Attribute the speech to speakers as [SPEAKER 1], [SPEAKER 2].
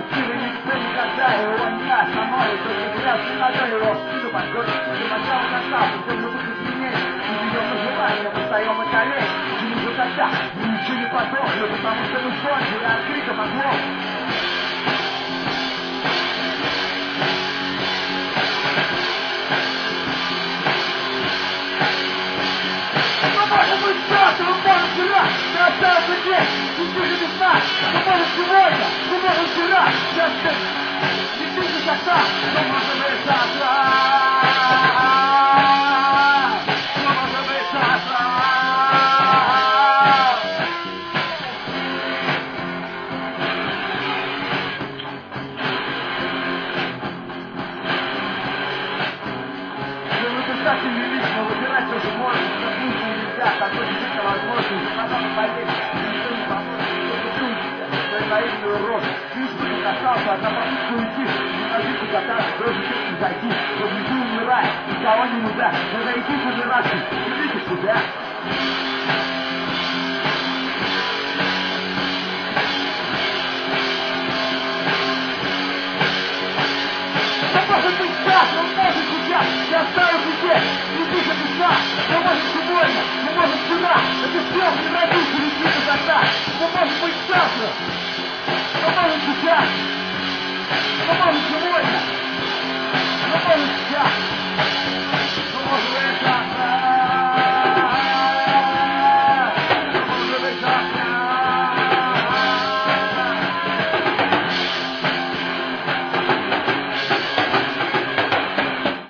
[SPEAKER 1] Силы никто никогда его не остановит. Только зря надо его в спину подгонит. До начала конца, придем на выход сильнее. Мы живем на желание, мы встаем на колени. Почему же тогда? Мы ничего не подохли, потому что мы кончили открыто могло. Мы часто можем вчера, не остался день, ничего не без нас. Мы можем сегодня, мы можем вчера, не ты никогда, но можем и завтра. Мы можем и завтра. Мы выбирательный лист, но выбирать тоже можно. Такой действительно возможность, надо поверить, никто не поможет, только ты учишься, твой наивный урод. Ты что-то касался, одна попытка уйти, не ложись кататься, тоже честно зайти, чтобы ты умирай, никого не нужда, надо идти собираться, идите сюда. Это может быть страшно,